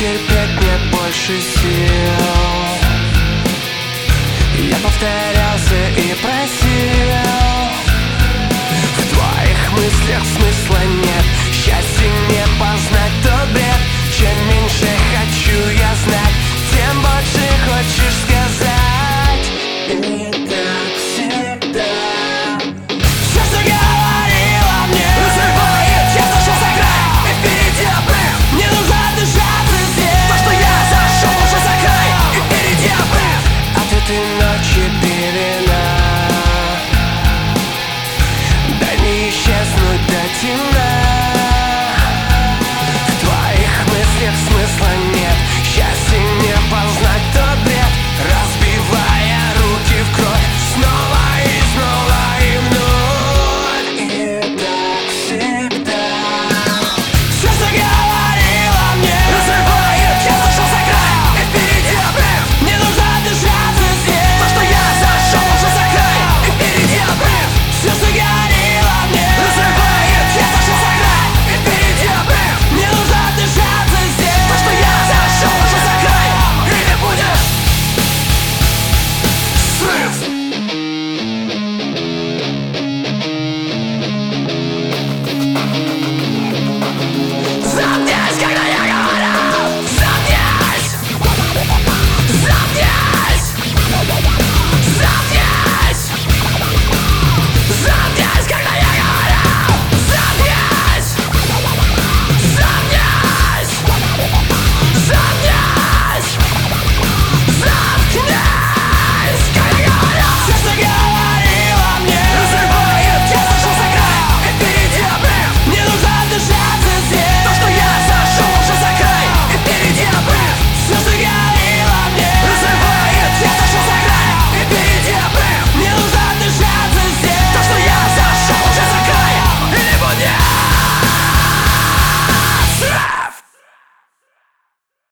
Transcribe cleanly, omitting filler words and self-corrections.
терпеть нет больше сил. Я повторялся и просил. В твоих мыслях смысла нет, счастья не познать тот бред. Чем меньше хочу я знать, тем больше хочешь сказать. И так всегда. Все, что говорила мне, я зашел за край, и впереди обрыв. Мне нужно держаться здесь. То, что я зашел уже за край, и впереди обрыв. От этой ночи пелена, дай мне исчезнуть до темна.